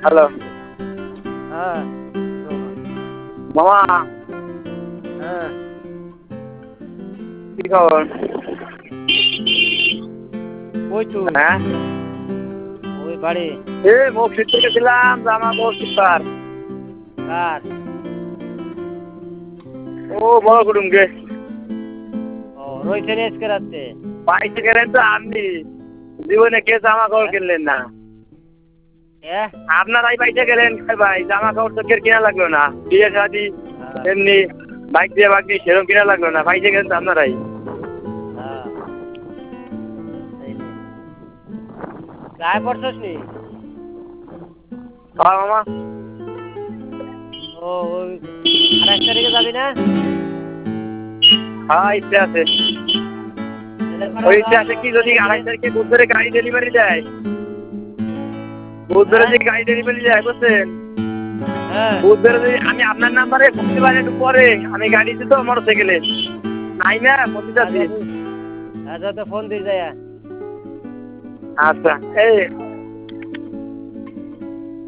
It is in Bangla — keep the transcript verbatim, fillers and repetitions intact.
হ্যালো হ্যাঁ মামা হ্যাঁ কি খবর? ওই তো হ্যাঁ ওই বাড়ি এ মসজিদ থেকে গেছিলাম জামা কাপড় কিনবার। কার ও বড় কুটুমকে ও রয়েছে আজকে রাত্রে পাইতে গেলেন তো আপনি জীবনে কে জামা কাপড় কিনলেন না? এ আপনারাই পাইতে গেলেন ভাই, জামা কাপড় তো কেউ কিনা লাগলো না, বিয়ে শাদি এমনি বাইক দিয়ে বাকি সেরকম কিনা লাগলো না, পাইতে গেলেন তো আপনারাই। হ্যাঁ গায়ে পড়ছস নি হ্যাঁ মামা ও ওই আঠাশ তারিখে যাবি না? হ্যাঁ ইচ্ছা আছে। ওই ইচ্ছা আছে কি, যদি আড়াই তারিখে বুধবারে গাড়ি ডেলিভারি দেয়, বুধবারে যদি গাড়ি ডেলিভারি দেয় বুঝছেন, হ্যাঁ বুধবারে যদি আমি আপনার নাম্বারে ফোন দিবার একটু পরে, আমি গাড়ি দিতে মোটর সাইকেলে নাই না ফোন দিতে। আচ্ছা তো ফোন দিয়ে যায়। আচ্ছা এই